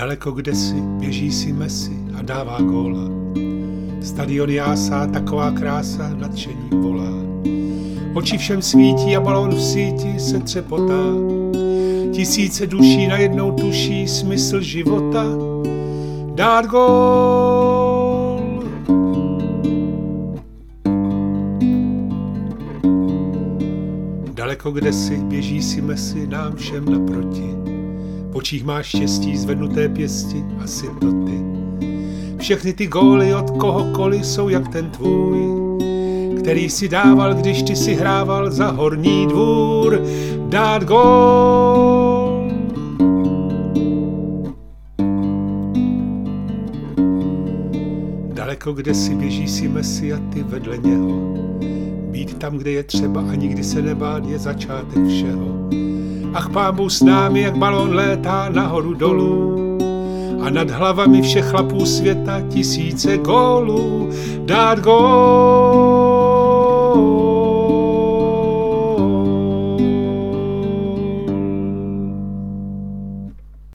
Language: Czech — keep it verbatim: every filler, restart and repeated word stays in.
Daleko kdesi běží si Messi a dává góla. Stadion jásá, taková krása, nadšení volá. Oči všem svítí a balón v síti se třepotá. Tisíce duší najednou tuší smysl života. Dát gól. Daleko kdesi běží si Messi nám všem naproti. V očích máš štěstí, zvednuté pěsti a synoty. Všechny ty góly od kohokoliv jsou jak ten tvůj, který si dával, když ty si hrával za Horní Dvůr. Dát gól. Daleko kdesi běží si Messi a ty vedle něho. Být tam, kde je třeba a nikdy se nebát je začátek všeho. Ach, Pán Bůh s námi, jak balón létá nahoru dolů. A nad hlavami všech chlapů světa tisíce gólů. Dát gól.